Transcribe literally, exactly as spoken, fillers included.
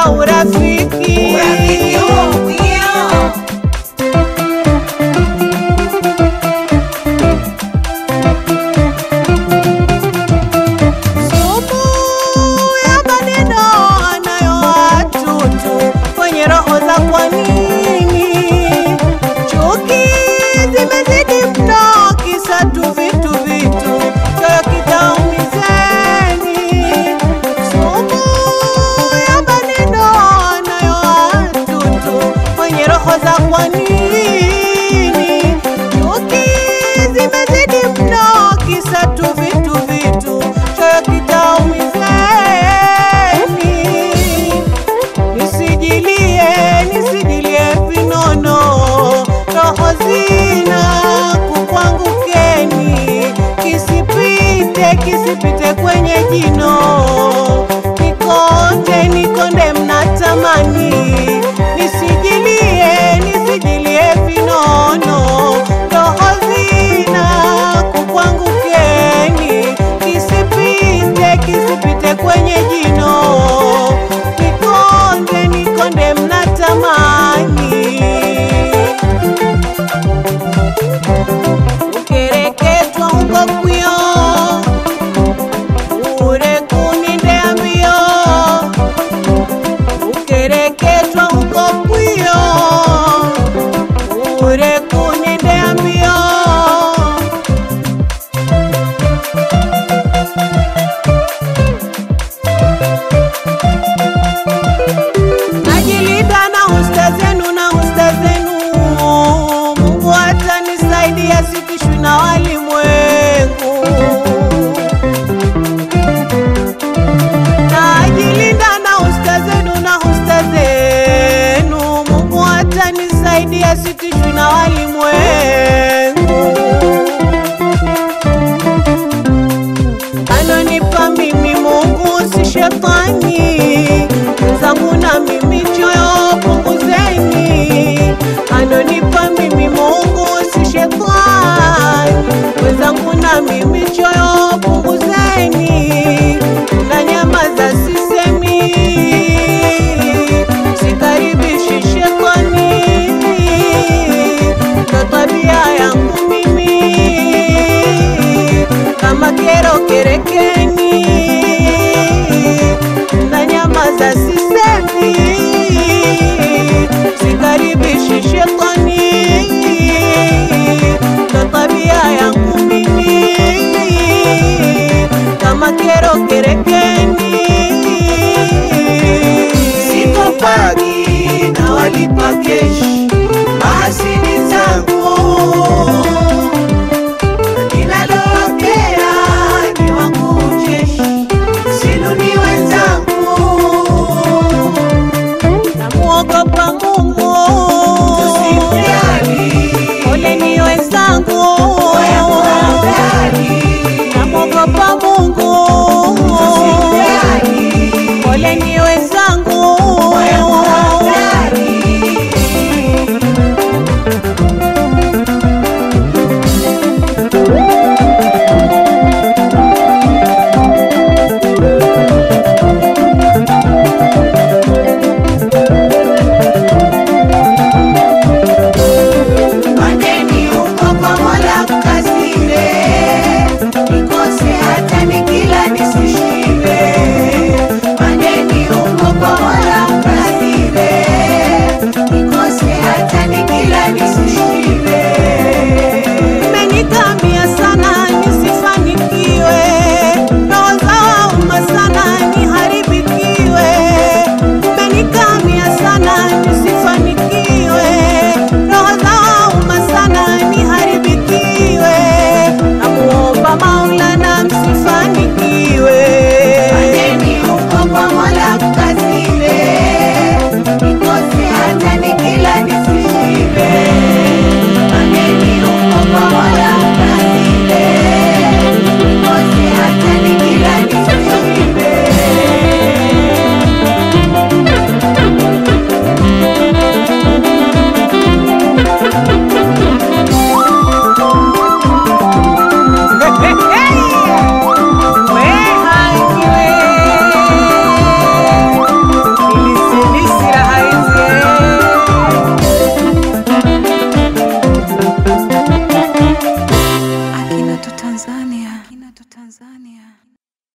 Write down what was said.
urafiki. Urafiki huo mwio. Sumu ya maneno anayo watutu kwenye roho za kwa nini? Chuki zimezidi mno, kisa tu vitu vitu, choyo kitaumizeni. Sumu ya maneno anayo watutu kwenye roho za kwa nini? Chuki zimezidi mno, kisa tu vitu vitu, choyo kitaumizeni. Nisijilie, nisijilie vinono, roho zina kukwangukeni, kisipite, kisipite kwenye jino. Nikonde, nikonde mnatamani, nisijilie, nisijilie vinono, roho zina kukwangukeni, kisipite, kisipite kwenye jino. Nikonde, nikonde mnatamani, ukereketwa uko kwio, ure kunindea mbio. Ukereketwa uko kwio, ure kunindea mbio. Najilinda na usta zenu na usta zenu, Mungu atanisaidia, sitishwi na walimwengu. Najilinda na usta zenu na usta zenu, Mungu atanisaidia, sitishwi na walimwengu. Anonipa mimi Mungu si shetani, zangu na mimi choyo punguzeni. Anonipa mimi Mungu si shetani, wenzangu na mimi choyo punguzeni. Na nyamaza sisemi, sikaribishi shetani, ndo tabia yangu mimi. Kama kero kerekeni, na nyamaza sisemi, sikaribishi shetani, ndo tabia yangu mimi. Kama kero kerekeni